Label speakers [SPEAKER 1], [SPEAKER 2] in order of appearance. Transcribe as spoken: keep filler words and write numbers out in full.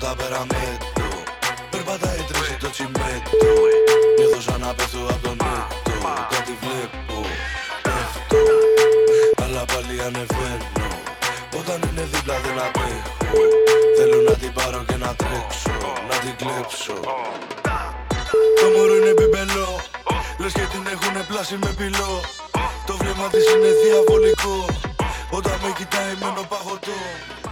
[SPEAKER 1] τα πέρα μέτρο. Περπατάει τρέχει το τσιμέντο. Νιώθω σαν να πέφτω απ' τον νέτο. Κάτι βλέπω, πέφτω, αλλά πάλι ανεβαίνω. Όταν είναι δίπλα δεν αντέχω. Θέλω να την πάρω και να τρέξω, να την κλέψω. Το μωρό είναι μπιμπελό, λες και την έχουνε πλάσει με πυλό. Το βλέμμα της είναι διαβολικό. Όταν με κοιτάει μένω παγωτό.